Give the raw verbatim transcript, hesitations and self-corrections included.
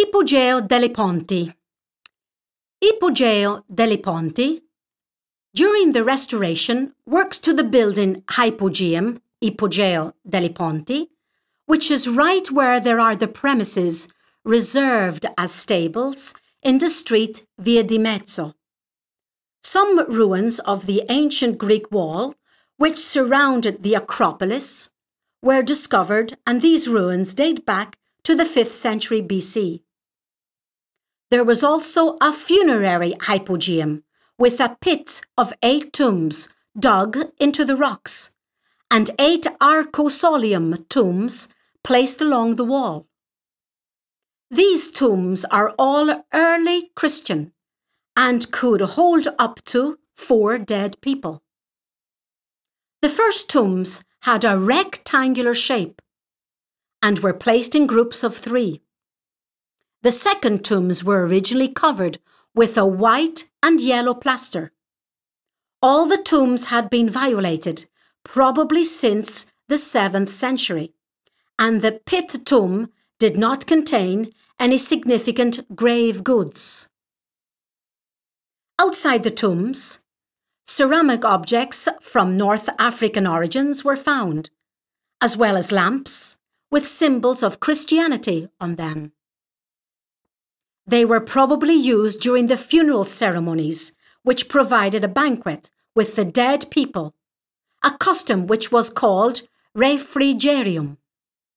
Ipogeo delle Ponti. Ipogeo delle Ponti, during the restoration, works to the building Hypogeum, Ipogeo delle Ponti, which is right where there are the premises reserved as stables in the street Via di Mezzo. Some ruins of the ancient Greek wall, which surrounded the Acropolis, were discovered, and these ruins date back to the fifth century B C. There was also a funerary hypogeum with a pit of eight tombs dug into the rocks and eight arcosoleum tombs placed along the wall. These tombs are all early Christian and could hold up to four dead people. The first tombs had a rectangular shape and were placed in groups of three. The second tombs were originally covered with a white and yellow plaster. All the tombs had been violated, probably since the seventh century, and the pit tomb did not contain any significant grave goods. Outside the tombs, ceramic objects from North African origins were found, as well as lamps with symbols of Christianity on them. They were probably used during the funeral ceremonies, which provided a banquet with the dead people, a custom which was called refrigerium.